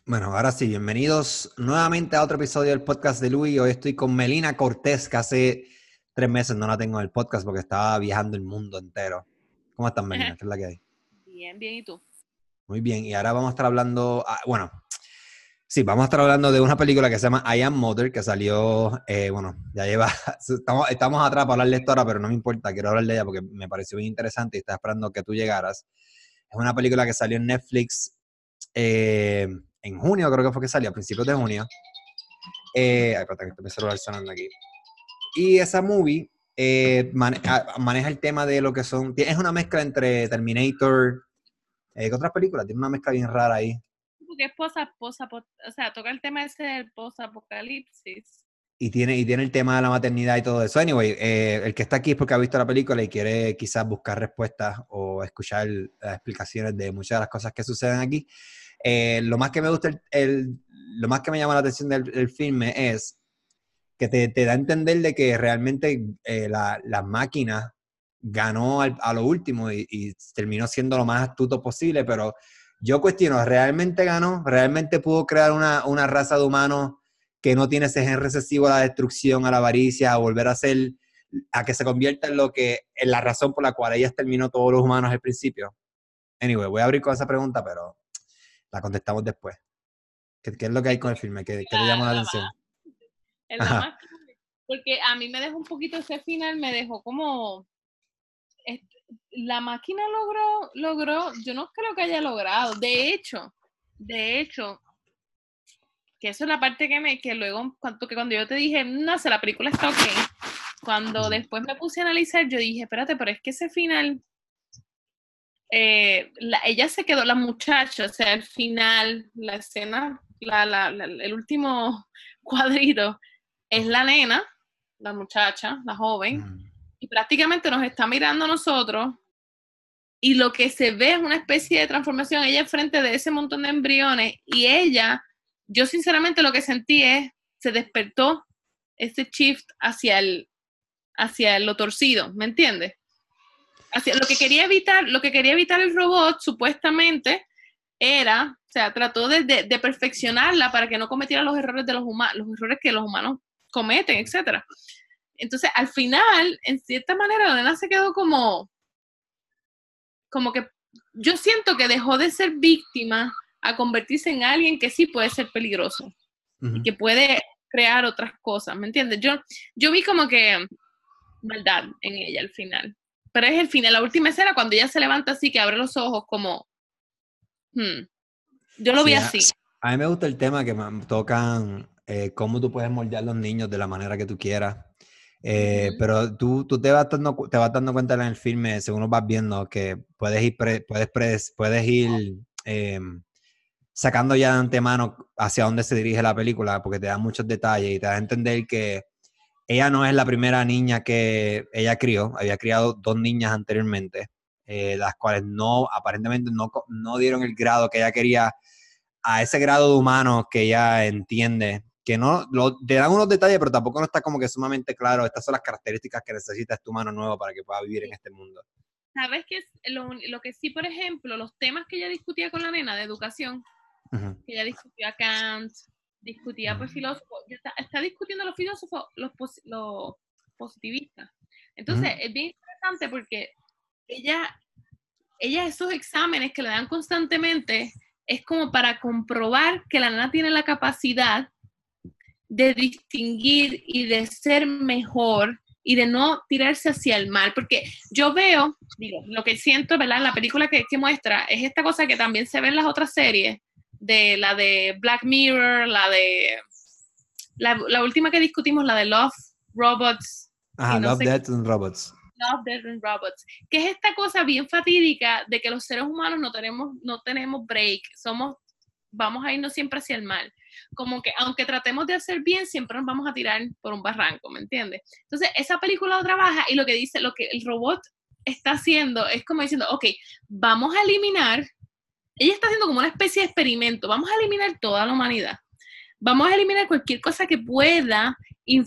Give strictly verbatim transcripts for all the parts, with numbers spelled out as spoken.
Bueno, ahora sí, bienvenidos nuevamente a otro episodio del podcast de Luis. Hoy estoy con Melina Cortés, que hace tres meses no la tengo en el podcast porque estaba viajando el mundo entero. ¿Cómo estás, Melina? ¿Qué es la que hay? Bien, bien, ¿y tú? Muy bien, y ahora vamos a estar hablando, ah, bueno, sí, vamos a estar hablando de una película que se llama I Am Mother, que salió, eh, bueno, ya lleva, estamos, estamos atrás para hablar de esto ahora, pero no me importa, quiero hablar de ella porque me pareció bien interesante y estaba esperando que tú llegaras. Es una película que salió en Netflix eh, en junio, creo que fue que salió, a principios de junio. Eh, ay, espérate, que está mi celular sonando aquí. Y esa movie eh, mane a, maneja el tema de lo que son, es una mezcla entre Terminator, eh, ¿qué otras películas? Tiene una mezcla bien rara ahí. Porque es posa, posa, o sea, toca el tema ese del post-apocalipsis. Y tiene, y tiene el tema de la maternidad y todo eso. Anyway, eh, el que está aquí es porque ha visto la película y quiere quizás buscar respuestas o escuchar las explicaciones de muchas de las cosas que suceden aquí. Eh, lo más que me gusta, el, el, lo más que me llama la atención del, del filme es que te, te da a entender de que realmente eh, la, la máquina ganó al, a lo último y, y terminó siendo lo más astuto posible, pero yo cuestiono, ¿realmente ganó? ¿Realmente pudo crear una, una raza de humanos que no tiene ese gen recesivo a la destrucción, a la avaricia, a volver a ser, a que se convierta en lo que, en la razón por la cual ella exterminó todos los humanos al principio? Anyway, voy a abrir con esa pregunta, pero la contestamos después. ¿Qué, qué es lo que hay con el filme? ¿Qué, qué te llama la La, la atención? más, es la Ajá. más, porque a mí me dejó un poquito ese final, me dejó como, este, la máquina logró, logró, yo no creo que haya logrado, de hecho, de hecho, que eso es la parte que me, que luego, cuando, que cuando yo te dije, no sé, la película está ok, cuando Mm. después me puse a analizar, yo dije, espérate, pero es que ese final, eh, la, ella se quedó, la muchacha, o sea, el final, la escena, la, la, la, el último cuadrito, es la nena, la muchacha, la joven, Mm. y prácticamente nos está mirando a nosotros, y lo que se ve es una especie de transformación, ella enfrente de ese montón de embriones, y ella, yo sinceramente lo que sentí es, se despertó ese shift hacia el, hacia lo torcido, ¿me entiendes? Hacia, lo que quería evitar, lo que quería evitar el robot, supuestamente, era, o sea, trató de, de, de perfeccionarla para que no cometiera los errores de los humanos, los errores que los humanos cometen, etcétera. Entonces, al final, en cierta manera, la nena se quedó como, como que yo siento que dejó de ser víctima a convertirse en alguien que sí puede ser peligroso y Mm. que puede crear otras cosas, ¿me entiendes? Yo, yo vi como que maldad en ella al final. Pero es el final, la última escena cuando ella se levanta así, que abre los ojos como, hmm, yo lo vi Sí, a, así. a mí me gusta el tema que me tocan eh, cómo tú puedes moldear a los niños de la manera que tú quieras. Eh, Uh-huh. pero tú, tú te, vas dando, te vas dando cuenta en el filme, según lo vas viendo, que puedes ir, pre, puedes, pre, puedes ir eh, sacando ya de antemano hacia dónde se dirige la película, porque te da muchos detalles y te da a entender que ella no es la primera niña que ella crió, había criado dos niñas anteriormente, eh, las cuales no, aparentemente no, no dieron el grado que ella quería, a ese grado de humano que ella entiende, que no, lo, te dan unos detalles, pero tampoco no está como que sumamente claro, estas son las características que necesita este humano nuevo para que pueda vivir en este mundo. ¿Sabes qué? Lo, lo que sí, por ejemplo, los temas que ella discutía con la nena de educación, Uh-huh. que ella discutía Kant, discutía Uh-huh. pues filósofos, está, está discutiendo los filósofos, los, los positivistas. Entonces, Uh-huh. es bien interesante porque ella, ella esos exámenes que le dan constantemente es como para comprobar que la nena tiene la capacidad de distinguir y de ser mejor y de no tirarse hacia el mal, porque yo veo, digo, lo que siento, ¿verdad? En la película que, que muestra es esta cosa que también se ve en las otras series, de la de Black Mirror, la de la, la última que discutimos, la de Love, Robots y Ajá, no Love, sé qué, Death and Robots. Love, Death and Robots, que es esta cosa bien fatídica de que los seres humanos no tenemos, no tenemos break, somos, vamos a irnos siempre hacia el mal. Como que aunque tratemos de hacer bien, siempre nos vamos a tirar por un barranco, ¿me entiendes? Entonces, esa película lo trabaja y lo que dice, lo que el robot está haciendo es como diciendo, ok, vamos a eliminar, ella está haciendo como una especie de experimento, vamos a eliminar toda la humanidad, vamos a eliminar cualquier cosa que pueda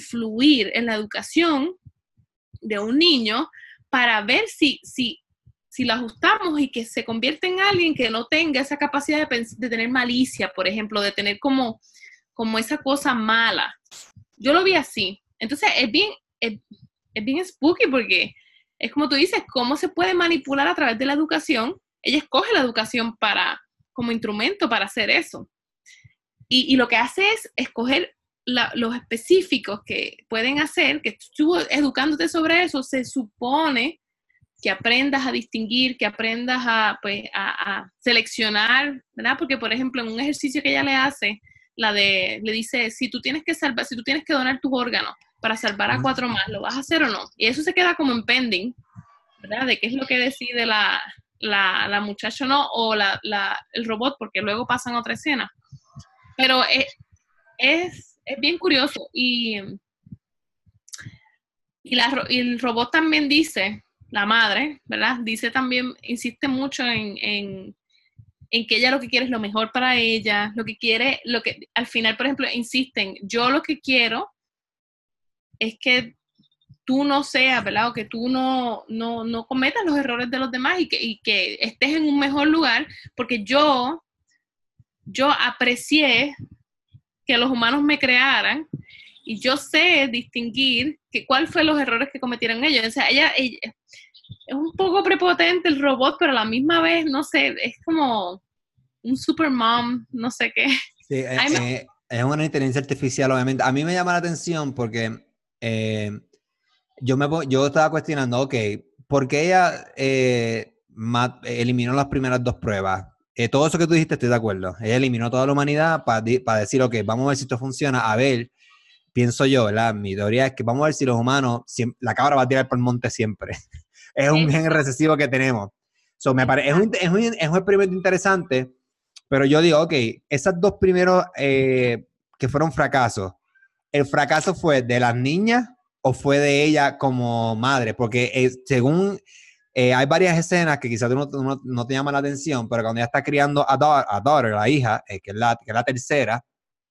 influir en la educación de un niño para ver si, si si lo ajustamos y que se convierte en alguien que no tenga esa capacidad de, de tener malicia, por ejemplo, de tener como, como esa cosa mala. Yo lo vi así. Entonces es bien, es, es bien spooky porque es como tú dices, cómo se puede manipular a través de la educación. Ella escoge la educación para, como instrumento para hacer eso. Y, y lo que hace es escoger la, los específicos que pueden hacer, que tú educándote sobre eso, se supone que aprendas a distinguir, que aprendas a, pues, a, a seleccionar, ¿verdad? Porque, por ejemplo, en un ejercicio que ella le hace, la de, le dice, si tú tienes que salvar, si tú tienes que donar tus órganos para salvar a cuatro más, ¿lo vas a hacer o no? Y eso se queda como en pending, ¿verdad? De qué es lo que decide la, la, la muchacha o no, o la, la, el robot, porque luego pasan a otra escena. Pero es, es, es bien curioso. Y, y, la, y el robot también dice, la madre, ¿verdad? Dice también, insiste mucho en, en, en que ella lo que quiere es lo mejor para ella, lo que quiere, lo que al final, por ejemplo, insisten, yo lo que quiero es que tú no seas, ¿verdad? O que tú no, no, no cometas los errores de los demás y que, y que estés en un mejor lugar, porque yo, yo aprecié que los humanos me crearan y yo sé distinguir que cuál fue los errores que cometieron ellos. O sea, ella, ella es un poco prepotente el robot, pero a la misma vez, no sé, es como un super mom, no sé qué. Sí, eh, eh, es una inteligencia artificial, obviamente. A mí me llama la atención porque eh, yo, me, yo estaba cuestionando, ok, ¿por qué ella eh, eliminó las primeras dos pruebas? Eh, todo eso que tú dijiste, estoy de acuerdo. Ella eliminó toda la humanidad para pa decir, ok, vamos a ver si esto funciona. A ver, pienso yo, ¿verdad? Mi teoría es que vamos a ver si los humanos, siempre, la cabra va a tirar por el monte siempre. Es un gen recesivo que tenemos. So, me parece, es, un, es, un, es un experimento interesante, pero yo digo, ok, esas dos primeros eh, que fueron fracasos, ¿el fracaso fue de las niñas o fue de ella como madre? Porque eh, según eh, hay varias escenas que quizás no, no, no te llaman la atención, pero cuando ella está criando a, da a Daughter, la hija, eh, que, es la, que es la tercera,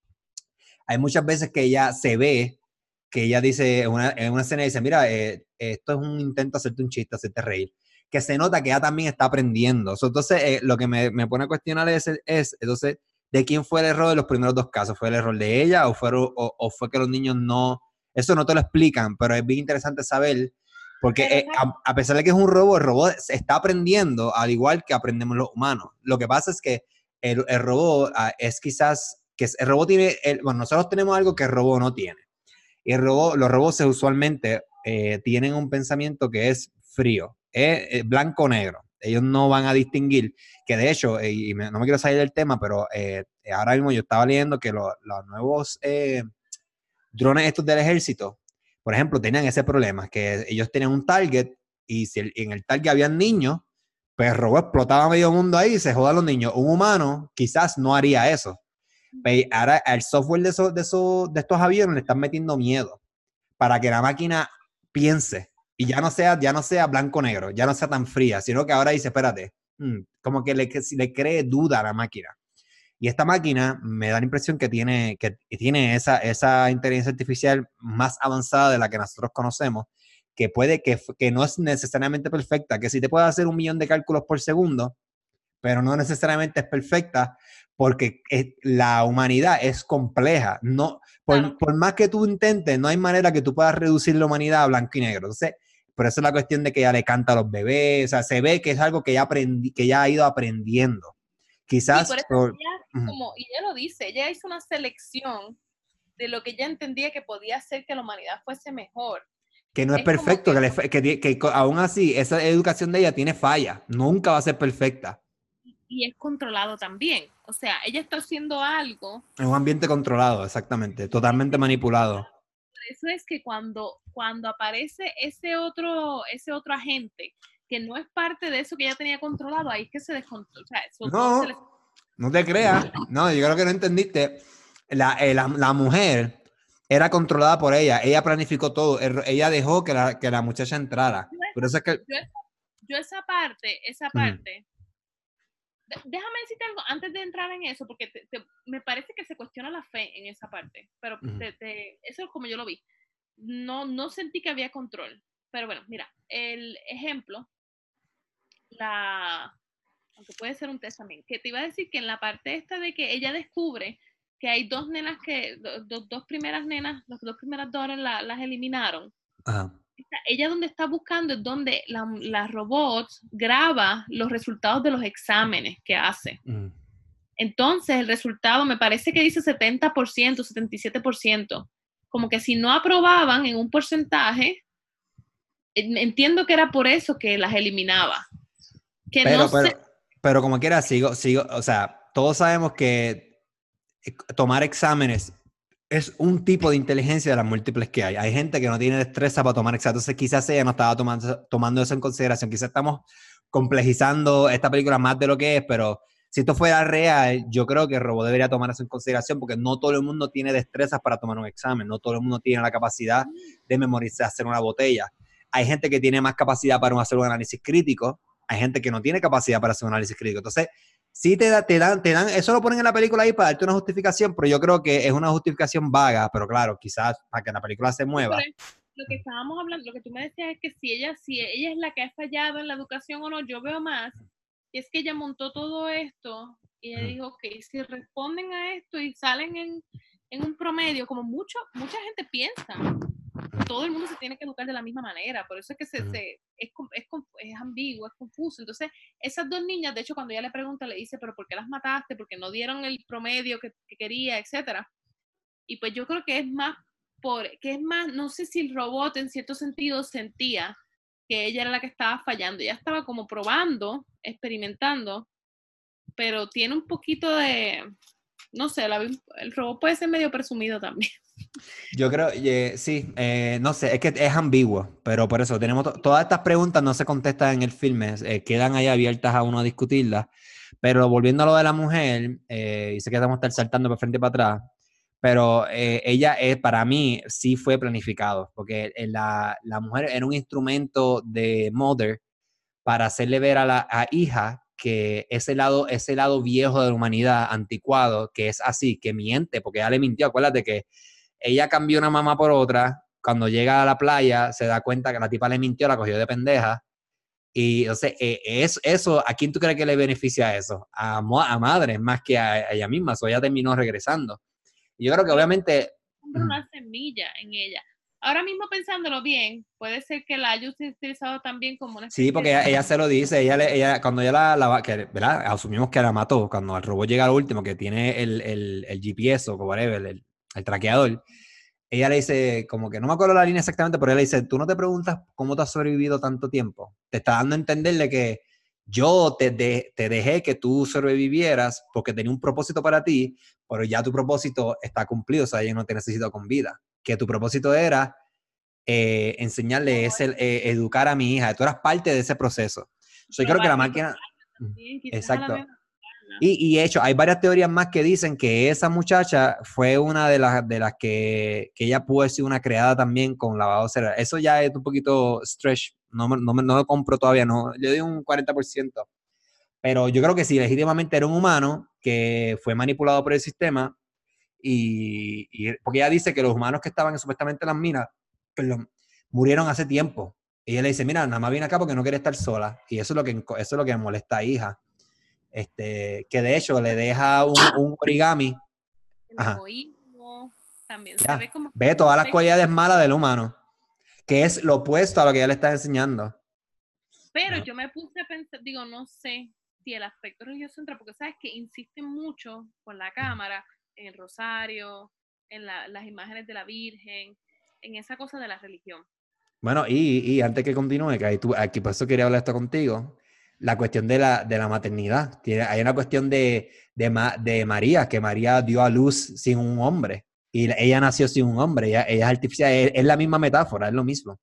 hay muchas veces que ella se ve, que ella dice, en una, en una escena dice, mira, eh, esto es un intento de hacerte un chiste, hacerte reír, que se nota que ella también está aprendiendo. So, entonces, eh, lo que me, me pone a cuestionar es, es, entonces, ¿de quién fue el error de los primeros dos casos? ¿Fue el error de ella o fue, o, o fue que los niños no? Eso no te lo explican, pero es bien interesante saber, porque eh, a, a pesar de que es un robot, el robot está aprendiendo al igual que aprendemos los humanos. Lo que pasa es que el, el robot uh, es quizás que el robot tiene, el, bueno, nosotros tenemos algo que el robot no tiene. Y el robot, los robots usualmente eh, tienen un pensamiento que es frío, es, es blanco-negro. Ellos no van a distinguir, que de hecho, eh, y me, no me quiero salir del tema, pero eh, ahora mismo yo estaba leyendo que lo, los nuevos eh, drones estos del ejército, por ejemplo, tenían ese problema, que ellos tenían un target y si el, en el target habían niños, pues el robot explotaba medio mundo ahí y se jodan los niños. Un humano quizás no haría eso. Pero ahora el software de, eso, de, eso, de estos aviones le están metiendo miedo para que la máquina piense y ya no sea, ya no sea blanco-negro, ya no sea tan fría, sino que ahora dice, espérate, hmm, como que le, que le cree duda a la máquina. Y esta máquina me da la impresión que tiene, que tiene esa, esa inteligencia artificial más avanzada de la que nosotros conocemos, que puede, que, que no es necesariamente perfecta, que sí te puede hacer un millón de cálculos por segundo, pero no necesariamente es perfecta, porque es, la humanidad es compleja. No, por, claro. por más que tú intentes, no hay manera que tú puedas reducir la humanidad a blanco y negro. Entonces, por eso es la cuestión de que ella le canta a los bebés, o sea, se ve que es algo que ya, aprendí, que ya ha ido aprendiendo. Quizás... Sí, por eso por, ella, como, y ella lo dice, ella hizo una selección de lo que ella entendía que podía hacer que la humanidad fuese mejor. Que no es, es perfecto, que, que, que, que, que aún así esa educación de ella tiene falla, nunca va a ser perfecta. Y es controlado también, o sea, ella está haciendo algo. En un ambiente controlado, exactamente, totalmente manipulado. Por eso es que cuando, cuando aparece ese otro, ese otro agente que no es parte de eso que ella tenía controlado, ahí es que se descontrola. O sea, eso no, se les... no te creas, no, yo creo que no entendiste. La, eh, la, la mujer era controlada por ella, ella planificó todo, ella dejó que la, que la muchacha entrara. Yo por eso es que... yo, yo esa parte, esa parte, uh -huh. déjame decirte algo antes de entrar en eso, porque te, te, me parece que se cuestiona la fe en esa parte, pero uh -huh. te, te, eso es como yo lo vi. No, no sentí que había control, pero bueno, mira, el ejemplo, la, aunque puede ser un test también, que te iba a decir que en la parte esta de que ella descubre que hay dos nenas que, dos, dos primeras nenas, las dos primeras daughters la, las eliminaron. Ajá. Ella donde está buscando es donde la, la robot graba los resultados de los exámenes que hace. Mm. Entonces el resultado me parece que dice setenta por ciento, setenta y siete por ciento. Como que si no aprobaban en un porcentaje, entiendo que era por eso que las eliminaba. Que pero, no pero, sé. pero como quiera, sigo, sigo, o sea, todos sabemos que tomar exámenes es un tipo de inteligencia de las múltiples que hay. Hay gente que no tiene destreza para tomar exámenes, entonces quizás ella no estaba tomando, tomando eso en consideración. Quizás estamos complejizando esta película más de lo que es, pero si esto fuera real, yo creo que el robot debería tomar eso en consideración, porque no todo el mundo tiene destrezas para tomar un examen, no todo el mundo tiene la capacidad de memorizar, hacer una botella. Hay gente que tiene más capacidad para hacer un análisis crítico, hay gente que no tiene capacidad para hacer un análisis crítico. Entonces, sí te, da, te, dan, te dan, eso lo ponen en la película ahí para darte una justificación, pero yo creo que es una justificación vaga, pero claro, quizás para que la película se mueva. Sí, lo que estábamos hablando, lo que tú me decías es que si ella, si ella es la que ha fallado en la educación o no, yo veo más, y es que ella montó todo esto y ella uh-huh. dijo, ok, si responden a esto y salen en, en un promedio, como mucho, mucha gente piensa, todo el mundo se tiene que educar de la misma manera, por eso es que se, uh-huh. se, es, es, es ambiguo, es confuso. Entonces, esas dos niñas, de hecho, cuando ella le pregunta, le dice, pero ¿por qué las mataste? Porque no dieron el promedio que, que quería, etcétera. Y pues yo creo que es más por, que es más, no sé si el robot en cierto sentido sentía que ella era la que estaba fallando, ella estaba como probando, experimentando, pero tiene un poquito de, no sé, la, el robot puede ser medio presumido también. Yo creo, eh, sí, eh, no sé, es que es ambiguo, pero por eso tenemos to- todas estas preguntas no se contestan en el filme, eh, quedan ahí abiertas a uno a discutirlas, pero volviendo a lo de la mujer, eh, y sé que estamos estar saltando para frente y para atrás, pero eh, ella es, para mí sí fue planificado, porque la, la mujer era un instrumento de Mother para hacerle ver a la a hija que ese lado, ese lado viejo de la humanidad, anticuado, que es así, que miente, porque ella le mintió, acuérdate que ella cambió una mamá por otra, cuando llega a la playa se da cuenta que la tipa le mintió, la cogió de pendeja, y o sea, eh, es, eso, ¿a quién tú crees que le beneficia eso? A, a madre, más que a, a ella misma, so ella terminó regresando. Y yo creo que Pero obviamente... una semilla en ella. Ahora mismo pensándolo bien, puede ser que la haya utilizado también como una Sí, porque ella, ella se lo dice, ella, le, ella cuando ella la, la que, ¿verdad? Asumimos que la mató, cuando el robot llega al último, que tiene el, el, el G P S o whatever, el, el traqueador, ella le dice, como que no me acuerdo la línea exactamente, pero ella le dice, tú no te preguntas cómo te has sobrevivido tanto tiempo. Te está dando a entenderle que yo te, de, te dejé que tú sobrevivieras porque tenía un propósito para ti, pero ya tu propósito está cumplido, o sea, yo no te necesito con vida. Que tu propósito era eh, enseñarle, es el, eh, educar a mi hija. Tú eras parte de ese proceso. So, yo creo que la máquina... Sí, exacto. Y, y de hecho, hay varias teorías más que dicen que esa muchacha fue una de las, de las que, que ella pudo ser una creada también con lavado cerebral. Eso ya es un poquito stretch, no, no, no lo compro todavía, no, le doy un cuarenta por ciento. Pero yo creo que sí, legítimamente era un humano que fue manipulado por el sistema y, y porque ella dice que los humanos que estaban supuestamente en las minas, perdón, murieron hace tiempo. Y ella le dice, mira, nada más vine acá porque no quiere estar sola. Y eso es lo que, eso es lo que me molesta a hija. Este, que de hecho le deja un, un origami. El Ajá. egoísmo también ya. se ve como... Ve todas las cualidades malas del humano, que es lo opuesto a lo que ella le está enseñando. Pero no. Yo me puse a pensar, digo, no sé si el aspecto religioso entra, porque sabes que insisten mucho con la cámara, en el rosario, en la, las imágenes de la Virgen, en esa cosa de la religión. Bueno, y, y antes que continúe, que ahí tú, aquí por eso quería hablar esto contigo, la cuestión de la, de la maternidad. Tiene, hay una cuestión de, de, Ma, de María, que María dio a luz sin un hombre. Y ella nació sin un hombre, ella, ella es artificial, es, es la misma metáfora, es lo mismo.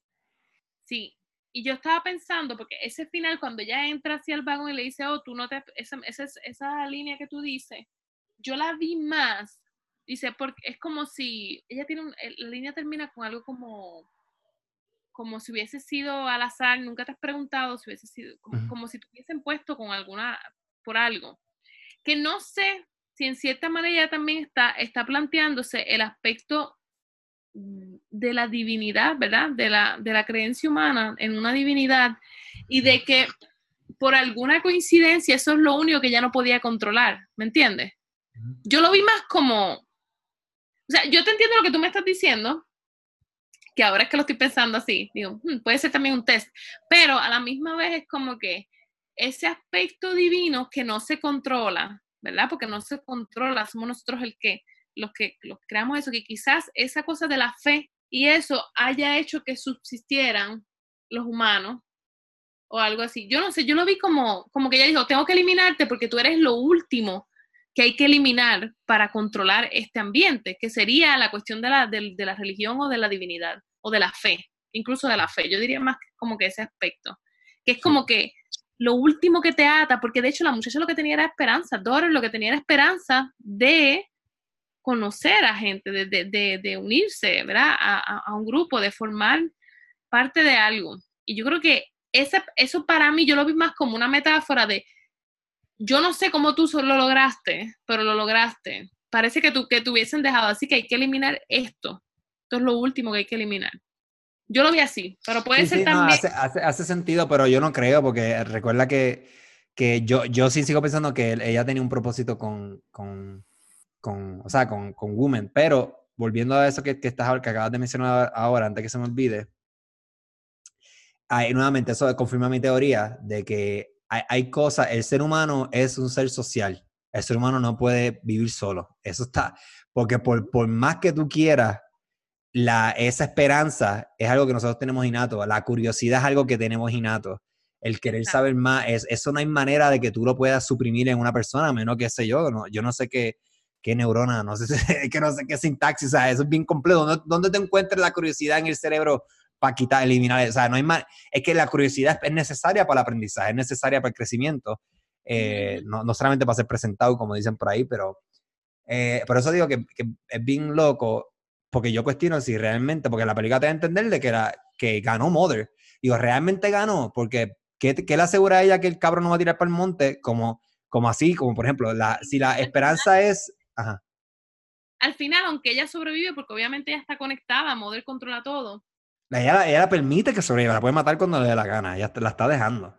Sí, y yo estaba pensando, porque ese final, cuando ella entra hacia el vagón y le dice, oh, tú no te, esa, esa, esa línea que tú dices, yo la vi más, dice, porque es como si, ella tiene, un, la línea termina con algo como, como si hubiese sido al azar, nunca te has preguntado si hubiese sido, como, uh-huh. como si te hubiesen puesto con alguna, por algo, que no sé si en cierta manera ella también está, está planteándose el aspecto de la divinidad, ¿verdad? De la, de la creencia humana en una divinidad y de que por alguna coincidencia, eso es lo único que ella no podía controlar, ¿me entiendes? Yo lo vi más como, o sea, yo te entiendo lo que tú me estás diciendo, que ahora es que lo estoy pensando así, digo, hmm, puede ser también un test, pero a la misma vez es como que ese aspecto divino que no se controla, ¿verdad? Porque no se controla, somos nosotros el que, los que los creamos eso, que quizás esa cosa de la fe y eso haya hecho que subsistieran los humanos o algo así. Yo no sé, yo lo vi como, como que ella dijo, tengo que eliminarte porque tú eres lo último que hay que eliminar para controlar este ambiente, que sería la cuestión de la, de, de la religión o de la divinidad, o de la fe, incluso de la fe. Yo diría más como que ese aspecto, que es como que lo último que te ata, porque de hecho la muchacha lo que tenía era esperanza, Doris lo que tenía era esperanza de conocer a gente, de, de, de, de unirse, ¿verdad? A, a, a un grupo, de formar parte de algo. Y yo creo que ese, eso para mí yo lo vi más como una metáfora de yo no sé cómo tú lo lograste, pero lo lograste. Parece que, tú, que te hubiesen dejado, así que hay que eliminar esto. Esto es lo último que hay que eliminar. Yo lo vi así, pero puede Sí, ser sí, no, también... hace, hace, hace sentido, pero yo no creo, porque recuerda que, que yo, yo sí sigo pensando que él- ella tenía un propósito con, con, con, o sea, con, con Woman, pero volviendo a eso que, que, estás, que acabas de mencionar ahora, antes que se me olvide, hay, nuevamente eso confirma mi teoría de que hay, hay cosas, el ser humano es un ser social, el ser humano no puede vivir solo, eso está, porque por, por más que tú quieras, la, esa esperanza es algo que nosotros tenemos innato, la curiosidad es algo que tenemos innato, el querer Exacto. saber más, es, eso no hay manera de que tú lo puedas suprimir en una persona, menos que sé yo, no, yo no sé qué, qué neurona, no sé, que no sé qué sintaxis, o sea, eso es bien complejo, ¿dónde, dónde te encuentras la curiosidad en el cerebro para quitar, eliminar, o sea, no hay más, es que la curiosidad es necesaria para el aprendizaje, es necesaria para el crecimiento, eh, no, no solamente para ser presentado, como dicen por ahí, pero eh, por eso digo que, que es bien loco, porque yo cuestiono si realmente, porque la película te da a entender de que, era, que ganó Mother. Digo, ¿realmente ganó? Porque ¿qué, qué le asegura a ella que el cabro no va a tirar para el monte? Como, como así, como por ejemplo, la, si la esperanza es... Ajá. Al final, aunque ella sobrevive, porque obviamente ella está conectada, Mother controla todo. Ella, ella la permite que sobreviva, la puede matar cuando le dé la gana, ella la está dejando.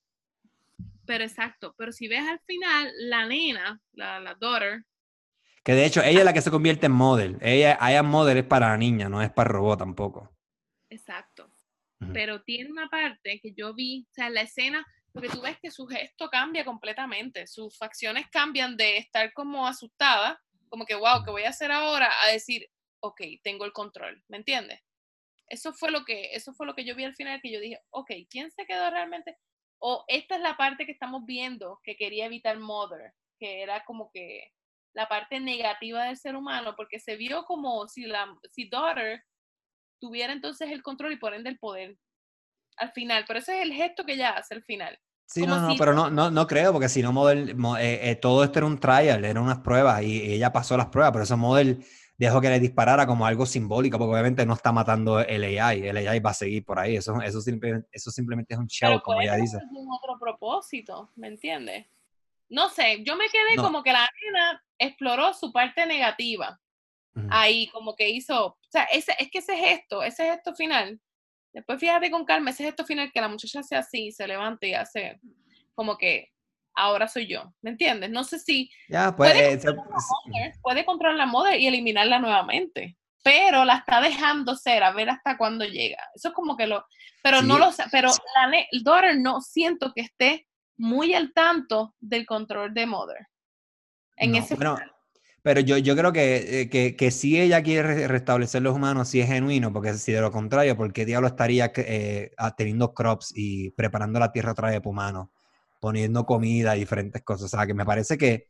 Pero exacto, pero si ves al final, la nena, la, la daughter... Que de hecho, ella es la que se convierte en model. Ella, ella model es para la niña, no es para el robot tampoco. Exacto. Uh-huh. Pero tiene una parte que yo vi, o sea, en la escena, porque tú ves que su gesto cambia completamente, sus facciones cambian de estar como asustada, como que, wow, ¿qué voy a hacer ahora? A decir, ok, tengo el control, ¿me entiendes? Eso fue lo que, eso fue lo que yo vi al final, que yo dije, ok, ¿quién se quedó realmente? O esta es la parte que estamos viendo que quería evitar Mother, que era como que la parte negativa del ser humano, porque se vio como si la, si Daughter tuviera entonces el control y por ende el poder al final, pero ese es el gesto que ella hace al final. Sí, Como no, no, si... pero no, no, no creo, porque si no, Model, mo- eh, eh, todo esto era un trial, eran unas pruebas y, y ella pasó las pruebas, pero eso Model dejó que le disparara como algo simbólico, porque obviamente no está matando el A I, el A I va a seguir por ahí, eso, eso, simplemente, eso simplemente es un show, Pero como puede ella que dice. tenga algún otro propósito, ¿me entiendes? No sé, yo me quedé No. como que la nena exploró su parte negativa. Uh-huh. Ahí como que hizo, o sea, ese, es que ese gesto, ese gesto final, después fíjate con calma, ese gesto final que la muchacha hace así, se levanta y hace como que ahora soy yo, ¿me entiendes? No sé si Ya, pues, puede eh, controlar la mother, puede controlar la mother y eliminarla nuevamente, pero la está dejando ser, a ver hasta cuándo llega. Eso es como que lo, pero sí, no lo, pero la el daughter no siento que esté muy al tanto del control de mother. En no, ese bueno, pero yo, yo creo que, eh, que, que si ella quiere re- restablecer los humanos, si es genuino, porque si de lo contrario, ¿por qué diablo estaría eh, teniendo crops y preparando la tierra otra vez para humanos, poniendo comida y diferentes cosas? O sea, que me parece que,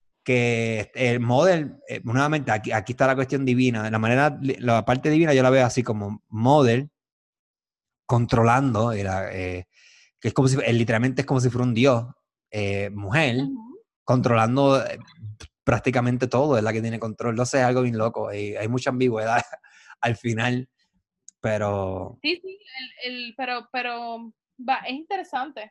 que el model, eh, nuevamente, aquí, aquí está la cuestión divina. La manera, la parte divina yo la veo así como model controlando, era, eh, que es como si, eh, literalmente es como si fuera un dios, eh, mujer, uh-huh. controlando eh, prácticamente todo, es la que tiene control. No sé, es algo bien loco, y hay mucha ambigüedad al final, pero... Sí, sí, el, el, pero, pero va, es interesante.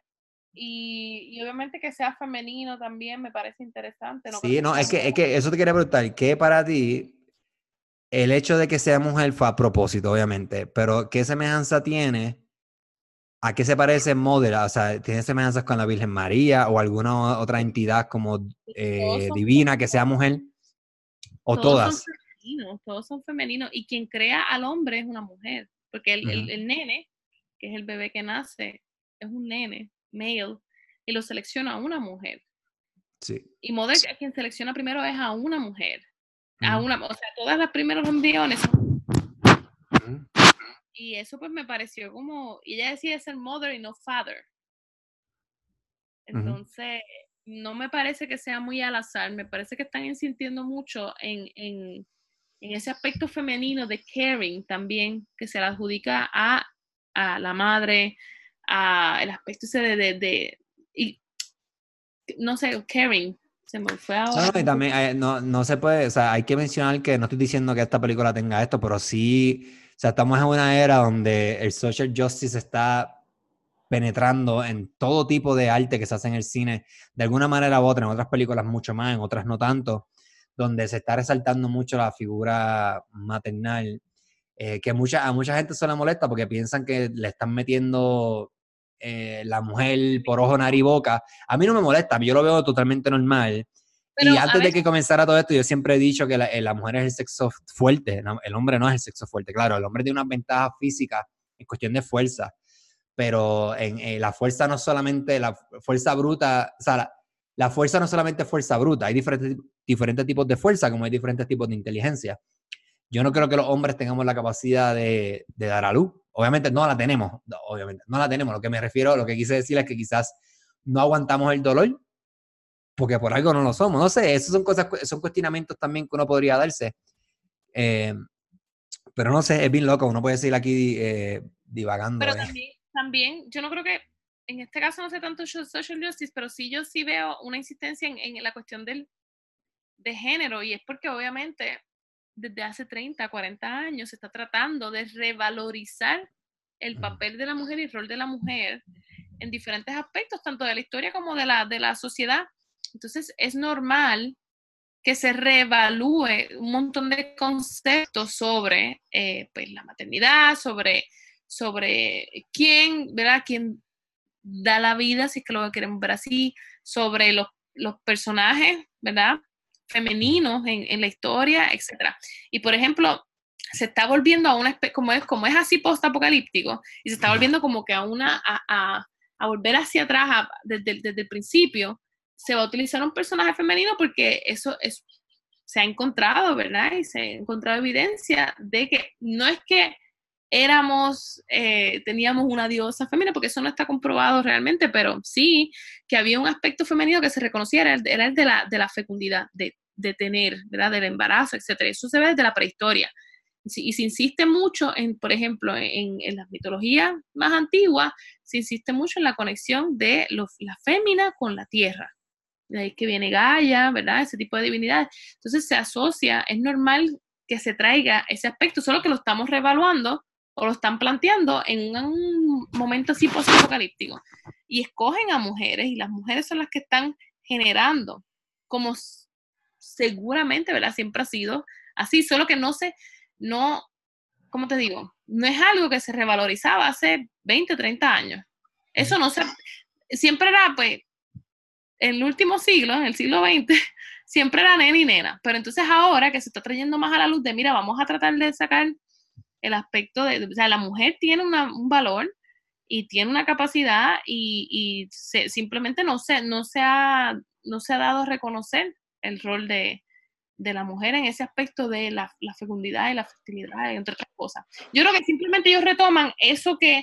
Y, y obviamente que sea femenino también me parece interesante. No creo Sí, que no, sea es que, muy... es que eso te quería preguntar, ¿qué para ti el hecho de que sea mujer fue a propósito, obviamente, pero qué semejanza tiene ¿A qué se parece Mother? O sea, ¿tiene semejanzas con la Virgen María o alguna otra entidad como Todos eh, son, divina que sea mujer? ¿O todos son todas? femeninos, todos son femeninos. Y quien crea al hombre es una mujer. Porque el, el, Ujú. el nene, que es el bebé que nace, es un nene, male, y lo selecciona una mujer. Sí. Y Mother, a quien selecciona primero es a una mujer. A Ujú. una, o sea, todas las primeros embriones. Ujú. Y eso pues me pareció como, y ella decía ser mother y no father. Ujú. Entonces, no me parece que sea muy al azar, me parece que están insistiendo mucho en, en, en ese aspecto femenino de caring también, que se le adjudica a, a la madre, a el aspecto ese de, de, de y, no sé, caring, se me fue No, ahora. no, y ¿Cómo se también eh, no, no se puede, o sea, hay que mencionar que no estoy diciendo que esta película tenga esto, pero sí, o sea, estamos en una era donde el social justice está penetrando en todo tipo de arte que se hace en el cine, de alguna manera u otra, en otras películas mucho más, en otras no tanto, donde se está resaltando mucho la figura maternal, eh, que mucha, a mucha gente se le molesta porque piensan que le están metiendo eh, la mujer por ojo, nariz y boca. A mí no me molesta, yo lo veo totalmente normal. Y Pero a antes de veces, que comenzara todo esto, yo siempre he dicho que la, la mujer es el sexo fuerte, ¿no? El hombre no es el sexo fuerte. Claro, el hombre tiene unas ventajas físicas en cuestión de fuerza, pero en, en la fuerza no solamente, la fuerza bruta, o sea, la, la fuerza no solamente es fuerza bruta, hay diferentes, diferentes tipos de fuerza, como hay diferentes tipos de inteligencia. Yo no creo que los hombres tengamos la capacidad de, de dar a luz. Obviamente no la tenemos, no, obviamente no la tenemos. Lo que me refiero, lo que quise decir es que quizás no aguantamos el dolor porque por algo no lo somos. No sé, esos son cosas, son cuestionamientos también que uno podría darse. Eh, pero no sé, es bien loco, uno puede seguir aquí eh, divagando. pero Eh. también, también, yo no creo que, en este caso no sé tanto social justice, pero sí yo sí veo una insistencia en, en la cuestión del, de género, y es porque obviamente desde hace treinta, cuarenta años se está tratando de revalorizar el papel de la mujer y el rol de la mujer en diferentes aspectos, tanto de la historia como de la, de la sociedad. Entonces es normal que se reevalúe un montón de conceptos sobre eh, pues, la maternidad, sobre, sobre quién, ¿verdad? Quién da la vida, si es que lo queremos ver así, sobre los, los personajes, ¿verdad? Femeninos en, en la historia, etcétera. Y por ejemplo, se está volviendo a una especie, como es, como es así post-apocalíptico, y se está volviendo como que a una, a, a, a volver hacia atrás a, desde, desde el principio, se va a utilizar un personaje femenino porque eso es, se ha encontrado, ¿verdad? Y se ha encontrado evidencia de que no es que éramos, eh, teníamos una diosa femenina, porque eso no está comprobado realmente, pero sí que había un aspecto femenino que se reconocía, era el, era el de, la, de la fecundidad, de, de tener, ¿verdad? Del embarazo, etcétera. Eso se ve desde la prehistoria. Y se insiste mucho en, por ejemplo, en, en las mitologías más antiguas, se insiste mucho en la conexión de los, la fémina con la tierra. De ahí que viene Gaia, ¿verdad? Ese tipo de divinidades. Entonces se asocia, es normal que se traiga ese aspecto, solo que lo estamos reevaluando o lo están planteando en un momento así post-apocalíptico. Y escogen a mujeres, y las mujeres son las que están generando, como seguramente, ¿verdad? Siempre ha sido así, solo que no se, no, ¿cómo te digo? No es algo que se revalorizaba hace veinte, treinta años. Eso no se, siempre era, pues, en el último siglo, en el siglo veinte, siempre era nena y nena. Pero entonces ahora que se está trayendo más a la luz de, mira, vamos a tratar de sacar el aspecto de, o sea, la mujer tiene una, un valor y tiene una capacidad y, y se, simplemente no se, no, se ha, no se ha dado a reconocer el rol de, de la mujer en ese aspecto de la, la fecundidad y la fertilidad, entre otras cosas. Yo creo que simplemente ellos retoman eso que,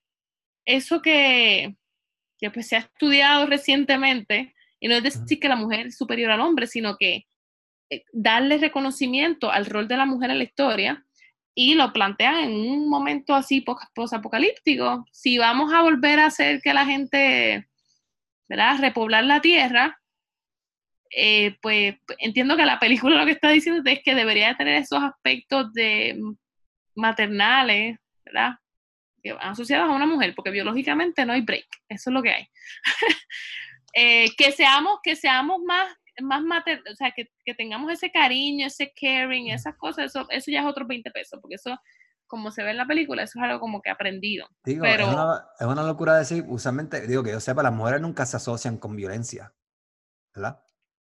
eso que, que pues se ha estudiado recientemente, y no es decir que la mujer es superior al hombre, sino que eh, darle reconocimiento al rol de la mujer en la historia, y lo plantean en un momento así post-apocalíptico. Si vamos a volver a hacer que la gente, ¿verdad?, repoblar la tierra, eh, pues entiendo que la película lo que está diciendo es que debería tener esos aspectos de maternales, ¿verdad?, que van asociados a una mujer, porque biológicamente no hay break, eso es lo que hay. eh, que seamos, que seamos más, más mater, o sea, que, que tengamos ese cariño, ese caring, esas cosas, eso, eso ya es otros veinte pesos, porque eso como se ve en la película, eso es algo como que aprendido. Digo, Pero, es una, es una locura decir, usualmente, digo que yo sepa, las mujeres nunca se asocian con violencia, ¿verdad?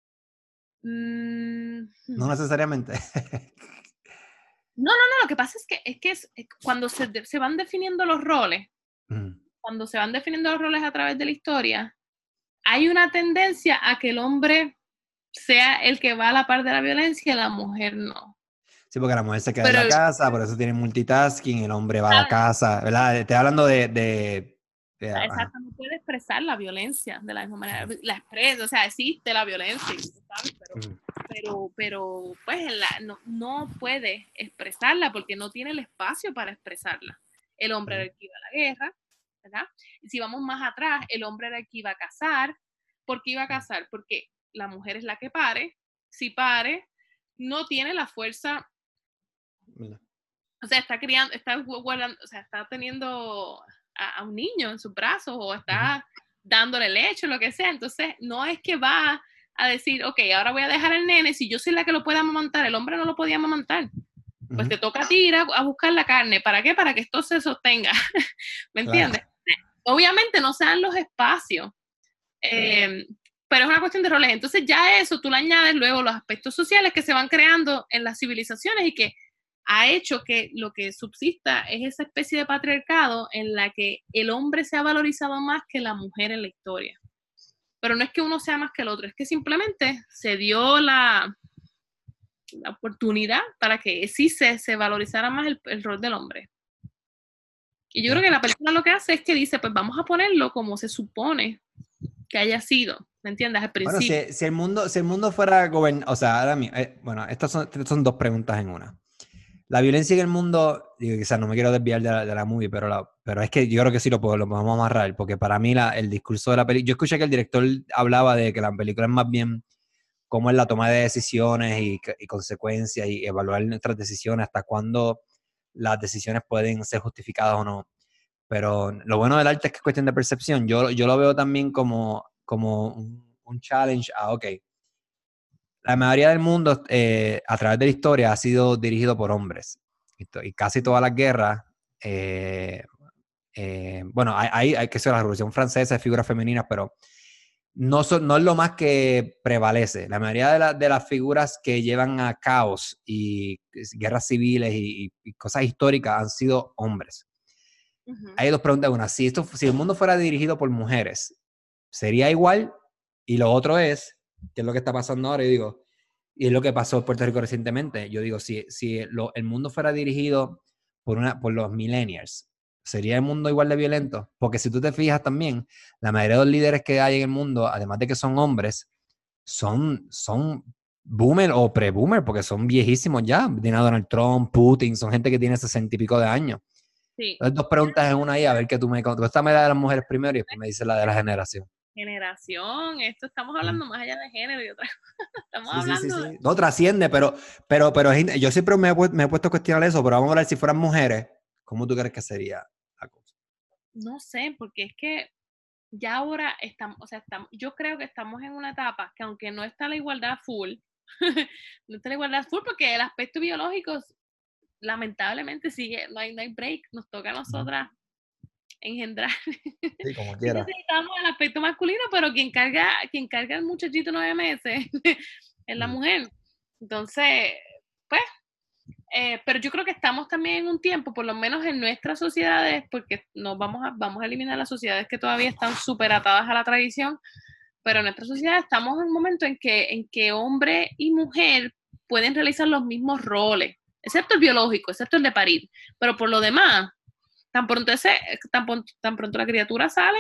mmm, No necesariamente. no, no, no, lo que pasa es que, es que es, es cuando se, de, se van definiendo los roles, Mm. cuando se van definiendo los roles a través de la historia, hay una tendencia a que el hombre sea el que va a la par de la violencia y la mujer no. Sí, porque la mujer se queda en Pero, la casa, por eso tiene multitasking, el hombre va a la casa, ¿verdad? Estoy hablando de... de, de ajá. exacto, no puede expresar la violencia de la misma manera. La expresa, o sea, existe la violencia, ¿sabes? Pero, Mm. pero, pero pues la, no, no puede expresarla porque no tiene el espacio para expresarla. El hombre era el que iba a la guerra, ¿verdad? Y si vamos más atrás, el hombre era el que iba a cazar. ¿Por qué iba a cazar? Porque la mujer es la que pare. Si pare, no tiene la fuerza. O sea, está criando, está guardando, o sea, está teniendo a, a un niño en sus brazos o está uh-huh. dándole leche o lo que sea. Entonces, no es que va a decir, ok, ahora voy a dejar al nene, si yo soy la que lo pueda amamantar, el hombre no lo podía amamantar. Uh-huh. Pues te toca a ti ir a, a buscar la carne. ¿Para qué? Para que esto se sostenga. ¿Me entiendes? Claro. Obviamente no se dan los espacios. Eh, pero es una cuestión de roles. Entonces ya eso tú le añades luego los aspectos sociales que se van creando en las civilizaciones y que ha hecho que lo que subsista es esa especie de patriarcado en la que el hombre se ha valorizado más que la mujer en la historia. Pero no es que uno sea más que el otro, es que simplemente se dio la, la oportunidad para que sí se, se valorizara más el, el rol del hombre. Y yo yeah. creo que la película lo que hace es que dice, pues vamos a ponerlo como se supone que haya sido, ¿me entiendes? Al principio. Bueno, si, si el mundo, si el mundo fuera gobernado, o sea, ahora mismo, eh, bueno, estas son, son dos preguntas en una. La violencia en el mundo, digo, quizás no me quiero desviar de la, de la movie, pero, la, pero es que yo creo que sí lo, puedo, lo podemos amarrar, porque para mí la, el discurso de la película, yo escuché que el director hablaba de que la película es más bien cómo es la toma de decisiones y, y consecuencias y evaluar nuestras decisiones, hasta cuándo las decisiones pueden ser justificadas o no. Pero lo bueno del arte es que es cuestión de percepción. Yo, yo lo veo también como, como un, un challenge a, ok, la mayoría del mundo eh, a través de la historia ha sido dirigido por hombres. Y, y casi todas las guerras, eh, eh, bueno, hay, hay que ser la Revolución Francesa, hay figuras femeninas, pero no, son, no es lo más que prevalece. La mayoría de, la, de las figuras que llevan a caos y guerras civiles y, y cosas históricas han sido hombres. Uh-huh. Hay dos preguntas. Una, si, esto, si el mundo fuera dirigido por mujeres, ¿sería igual? Y lo otro es, ¿qué es lo que está pasando ahora? Yo digo, y es lo que pasó en Puerto Rico recientemente. Yo digo, si, si lo, el mundo fuera dirigido por, una, por los millennials, ¿sería el mundo igual de violento? Porque si tú te fijas también, la mayoría de los líderes que hay en el mundo, además de que son hombres, son, son boomer o pre-boomer, porque son viejísimos ya. Tiene Donald Trump, Putin, son gente que tiene sesenta y pico de años. Sí. Entonces, dos preguntas en una ahí, a ver qué tú me contestas. Esta me da de las mujeres primero y después me dice la de la generación. Generación, esto estamos hablando mm. más allá de género y otra cosa. Estamos sí, hablando sí, sí, sí. de... No trasciende, pero, pero, pero yo siempre me he, me he puesto a cuestionar eso, pero vamos a ver si fueran mujeres, ¿cómo tú crees que sería la cosa? No sé, porque es que ya ahora estamos, o sea, estamos, yo creo que estamos en una etapa que aunque no está la igualdad full, no está la igualdad full porque el aspecto biológico lamentablemente sigue, no hay, no hay break, nos toca a nosotras engendrar. Sí, como quiera. Necesitamos el aspecto masculino, pero quien carga, quien carga el muchachito nueve meses es la mm. mujer. Entonces, pues, eh, pero yo creo que estamos también en un tiempo, por lo menos en nuestras sociedades, porque nos vamos a, vamos a eliminar las sociedades que todavía están súper atadas a la tradición, pero en nuestra sociedad estamos en un momento en que, en que hombre y mujer pueden realizar los mismos roles, excepto el biológico, excepto el de parir, pero por lo demás, tan pronto, ese, tan, tan pronto la criatura sale,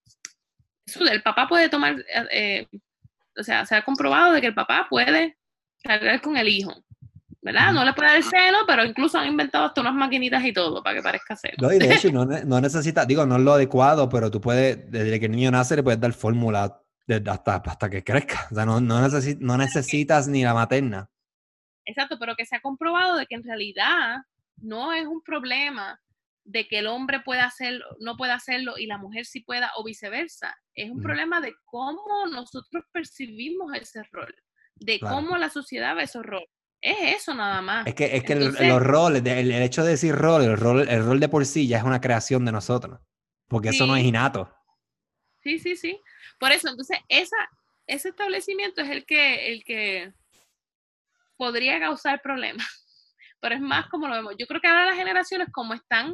eso, el papá puede tomar, eh, o sea, se ha comprobado de que el papá puede cargar con el hijo, ¿verdad? No le puede dar seno, pero incluso han inventado hasta unas maquinitas y todo para que parezca seno. No, y de hecho, no, no necesitas, digo, no es lo adecuado, pero tú puedes, desde que el niño nace, le puedes dar fórmula hasta, hasta que crezca. O sea, no, no, necesi no necesitas ni la materna. Exacto, pero que se ha comprobado de que en realidad no es un problema de que el hombre pueda hacerlo, no pueda hacerlo y la mujer sí pueda o viceversa. Es un mm. problema de cómo nosotros percibimos ese rol, de claro. cómo la sociedad ve ese rol. Es eso nada más. Es que, es que Entonces, el- los roles, de- el, el hecho de decir rol, el rol, el rol de por sí ya es una creación de nosotros, porque eso no es sí, innato. sí, sí, sí. Por eso, entonces, esa, ese establecimiento es el que, el que podría causar problemas. Pero es más como lo vemos. Yo creo que ahora las generaciones, como están,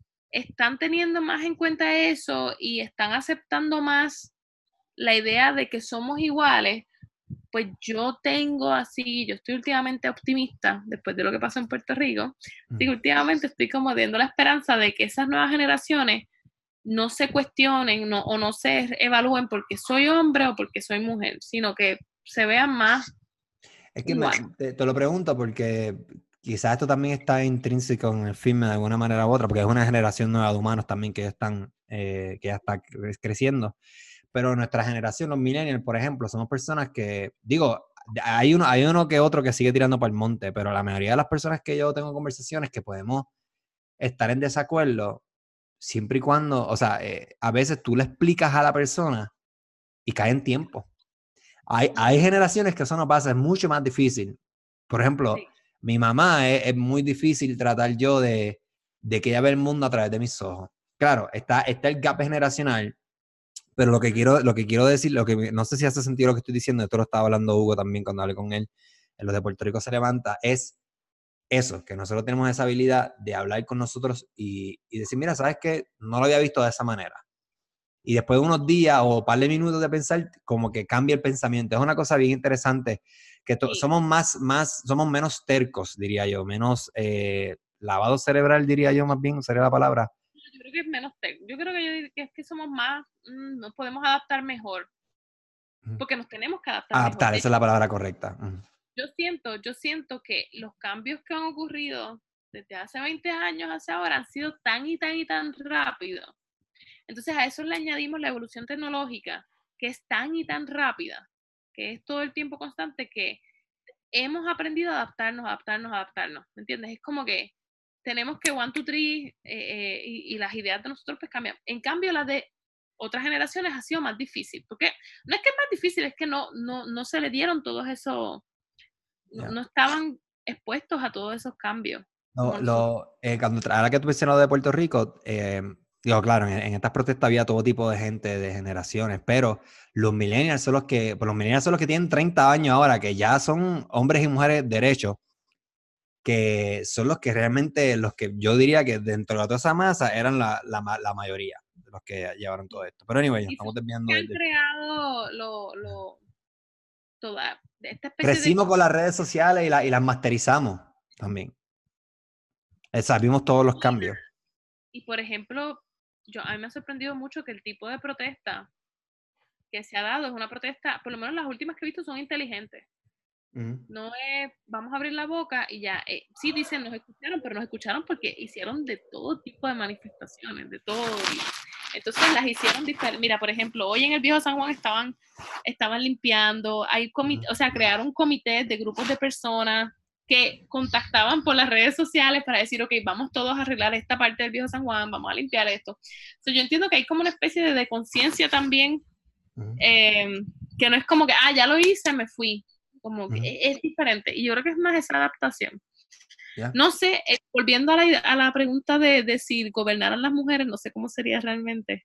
están teniendo más en cuenta eso y están aceptando más la idea de que somos iguales, pues yo tengo así, yo estoy últimamente optimista después de lo que pasó en Puerto Rico, así que últimamente estoy como viendo la esperanza de que esas nuevas generaciones no se cuestionen no, o no se evalúen porque soy hombre o porque soy mujer, sino que se vean más Es que me- igual. te, te lo pregunto porque quizás esto también está intrínseco en el filme de alguna manera u otra, porque es una generación nueva de humanos también que ya están, eh, que ya está cre- creciendo. Pero nuestra generación, los millennials, por ejemplo, somos personas que, digo, hay uno, hay uno que otro que sigue tirando para el monte, pero la mayoría de las personas que yo tengo conversaciones que podemos estar en desacuerdo, siempre y cuando, o sea, eh, a veces tú le explicas a la persona y cae en tiempo. Hay, hay generaciones que eso no pasa, es mucho más difícil. Por ejemplo, Sí. mi mamá es, es muy difícil tratar yo de, de que ella ve el mundo a través de mis ojos. Claro, está, está el gap generacional, pero lo que quiero, lo que quiero decir, lo que no sé si hace sentido lo que estoy diciendo, esto lo estaba hablando Hugo también cuando hablé con él, en los de Puerto Rico se levanta, es eso, que nosotros tenemos esa habilidad de hablar con nosotros y, y decir, mira, ¿sabes qué? No lo había visto de esa manera. Y después de unos días o un par de minutos de pensar, como que cambia el pensamiento. Es una cosa bien interesante, que Sí. somos más, más, somos menos tercos, diría yo, menos eh, lavado cerebral, diría yo, más bien, sería la palabra. Yo creo que es menos técnico. Yo creo que, yo, que es que somos más, mmm, nos podemos adaptar mejor, porque nos tenemos que adaptar mejor. Adaptar, De esa es hecho, la palabra correcta. yo siento, yo siento que los cambios que han ocurrido desde hace veinte años hacia ahora han sido tan y tan y tan rápidos. Entonces a eso le añadimos la evolución tecnológica, que es tan y tan rápida, que es todo el tiempo constante, que hemos aprendido a adaptarnos, adaptarnos, adaptarnos. ¿Me entiendes? Es como que tenemos que one, two, three, eh, eh, y, y las ideas de nosotros pues cambian. En cambio, las de otras generaciones ha sido más difícil, porque no es que es más difícil, es que no, no, no se le dieron todos esos, no, Yeah. no estaban expuestos a todos esos cambios. Lo, Como nosotros. lo, eh, cuando, ahora que tú mencionas de Puerto Rico, eh, digo, claro, en, en estas protestas había todo tipo de gente de generaciones, pero los millennials son los que, pues los millennials son los que tienen treinta años ahora, que ya son hombres y mujeres derechos, que son los que realmente, los que yo diría que dentro de toda esa masa eran la, la, la mayoría de los que llevaron todo esto. Pero anyway, Y son estamos los desviando que de, han de... creado lo, lo, toda esta especie de... Crecimos con las redes sociales y, la, y las masterizamos también. Eh, Sabimos todos los cambios. Y por ejemplo, yo, a mí me ha sorprendido mucho que el tipo de protesta que se ha dado es una protesta, por lo menos las últimas que he visto son inteligentes. Uh-huh. No es, vamos a abrir la boca y ya, eh, sí dicen, nos escucharon, pero nos escucharon porque hicieron de todo tipo de manifestaciones, de todo. Entonces las hicieron diferentes. Mira, por ejemplo, hoy en el Viejo San Juan estaban, estaban limpiando, hay comité, uh-huh. o sea, crearon comités de grupos de personas que contactaban por las redes sociales para decir, ok, vamos todos a arreglar esta parte del Viejo San Juan, vamos a limpiar esto. So, yo entiendo que hay como una especie de, de conciencia también, uh-huh. eh, que no es como que, ah, ya lo hice, me fui. Como que uh-huh. es diferente. Y yo creo que es más esa adaptación. Yeah. No sé, eh, volviendo a la, a la pregunta de, de si gobernaran las mujeres, no sé cómo sería realmente.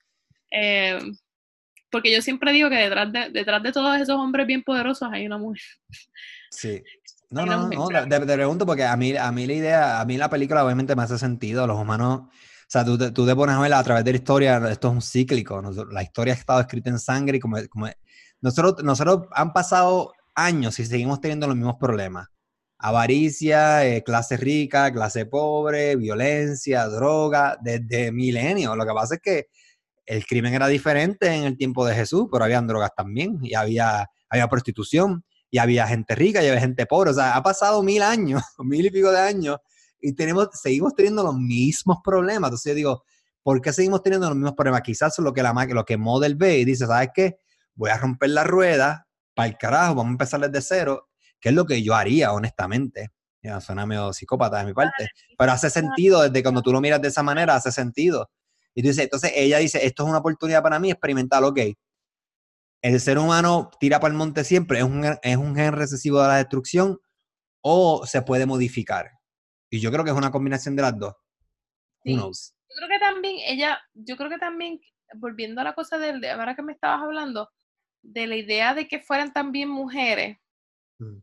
Eh, porque yo siempre digo que detrás de, detrás de todos esos hombres bien poderosos hay una mujer. Sí. No, no, no, no, te, te pregunto porque a mí, a mí la idea, a mí la película obviamente me hace sentido. Los humanos, o sea, tú te, tú te pones a ver a través de la historia, esto es un cíclico. La historia ha estado escrita en sangre y como, como nosotros, nosotros han pasado años y seguimos teniendo los mismos problemas. Avaricia, eh, clase rica, clase pobre, violencia, droga, desde milenios. Lo que pasa es que el crimen era diferente en el tiempo de Jesús, pero habían drogas también y había, había prostitución y había gente rica y había gente pobre. O sea, ha pasado mil años, mil y pico de años y tenemos, seguimos teniendo los mismos problemas. Entonces yo digo, ¿por qué seguimos teniendo los mismos problemas? Quizás lo que, la, lo que Model ve y dice, ¿sabes qué? Voy a romper la rueda para el carajo, vamos a empezar desde cero, que es lo que yo haría, honestamente. Ya, suena medio psicópata de mi parte, pero hace sentido desde cuando tú lo miras de esa manera, hace sentido. Y tú dices, entonces ella dice, esto es una oportunidad para mí experimentar, ok. El ser humano tira para el monte siempre, es un, es un gen recesivo de la destrucción, o se puede modificar. Y yo creo que es una combinación de las dos. Sí. Who knows? Yo creo que también ella, yo creo que también, volviendo a la cosa del, de ahora que me estabas hablando, de la idea de que fueran también mujeres, mm.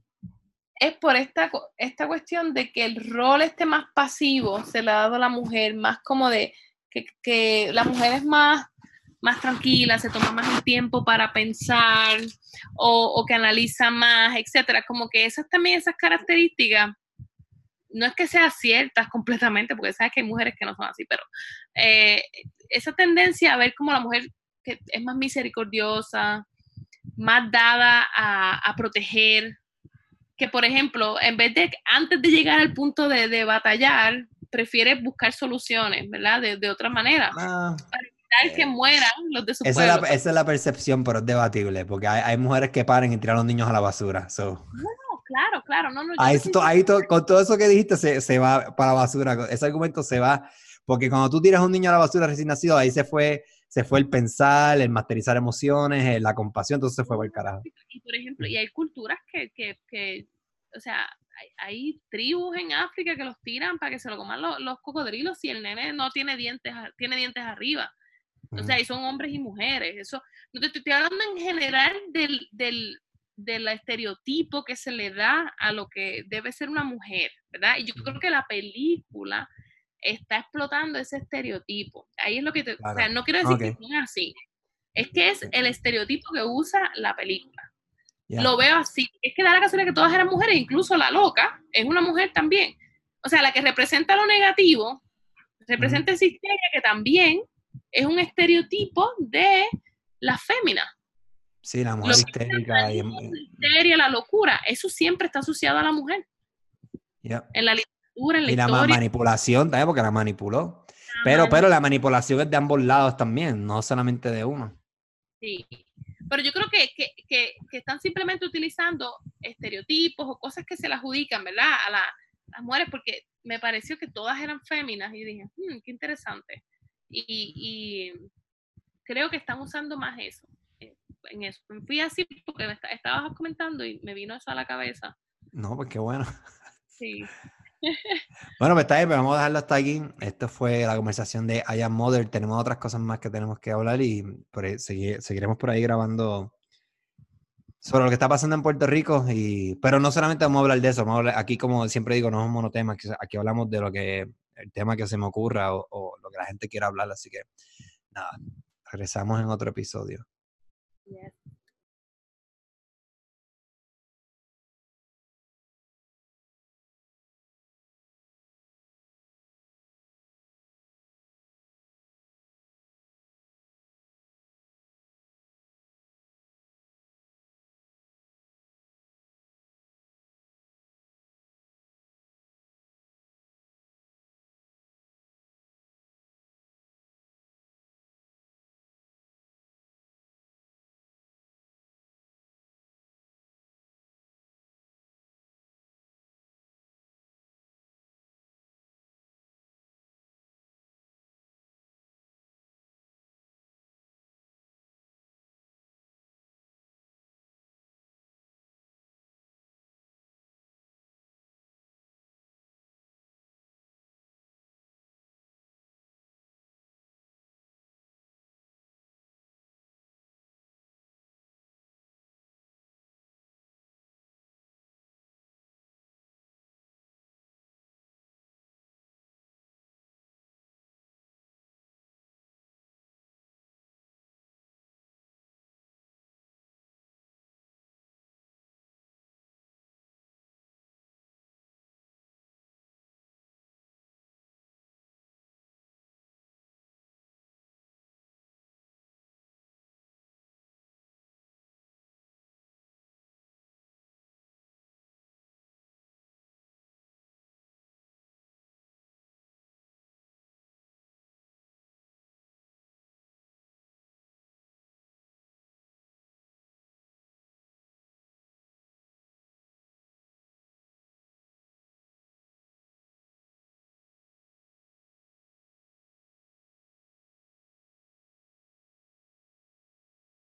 es por esta, esta cuestión de que el rol este más pasivo se le ha dado a la mujer, más como de que, que la mujer es más, más tranquila, se toma más el tiempo para pensar o, o que analiza más, etcétera. Como que esas también, esas características, no es que sean ciertas completamente, porque sabes que hay mujeres que no son así, pero eh, esa tendencia a ver como la mujer que es más misericordiosa, más dada a, a proteger, que por ejemplo, en vez de antes de llegar al punto de, de batallar, prefiere buscar soluciones, ¿verdad? De, de otra manera. Ah, para evitar eh, que mueran los de su esa pueblo. Es la, esa es la percepción, pero es debatible, porque hay, hay mujeres que paren y tiran a los niños a la basura. So. No, no, claro, claro. No, no, yo ahí, to, ahí to, con todo eso que dijiste se, se va para la basura. Ese argumento se va, porque cuando tú tiras a un niño a la basura recién nacido, ahí se fue... se fue el pensar, el masterizar emociones, la compasión, entonces se fue por el carajo. Y por ejemplo, y hay culturas que, que, que o sea, hay, hay tribus en África que los tiran para que se lo coman los, los cocodrilos si el nene no tiene dientes, tiene dientes arriba. O sea, y son hombres y mujeres. Eso, no te, te estoy hablando en general del, del, del estereotipo que se le da a lo que debe ser una mujer, ¿verdad? Y yo creo que la película está explotando ese estereotipo. Ahí es lo que te... Claro. O sea, no quiero decir okay. que no es así. Es que es el estereotipo que usa la película. Yeah. Lo veo así. Es que da la casualidad que todas eran mujeres, incluso la loca es una mujer también. O sea, la que representa lo negativo, representa mm. esa histeria que también es un estereotipo de la fémina. Sí, la mujer histérica. Y... la histeria, la locura, eso siempre está asociado a la mujer. Yeah. En la literatura, en la y historia. Y la manipulación también, porque la manipuló. La pero, manipulación. pero la manipulación es de ambos lados también, no solamente de uno. Sí. Pero yo creo que, que, que, que están simplemente utilizando estereotipos o cosas que se le adjudican, ¿verdad? A, la, a las mujeres, porque me pareció que todas eran féminas y dije, hmm, qué interesante. Y, y creo que están usando más eso, en eso. Me fui así porque me está, estabas comentando y me vino eso a la cabeza. No, pues qué bueno. Sí. Bueno, pues está bien, pero vamos a dejarlo hasta aquí. Esto fue la conversación de I Am Mother. Tenemos otras cosas más que tenemos que hablar y por ahí, segui- seguiremos por ahí grabando sobre lo que está pasando en Puerto Rico. Y, pero no solamente vamos a hablar de eso, vamos a hablar, aquí como siempre digo, no es un monotema, aquí hablamos de lo que, el tema que se me ocurra o, o lo que la gente quiera hablar. Así que nada, regresamos en otro episodio.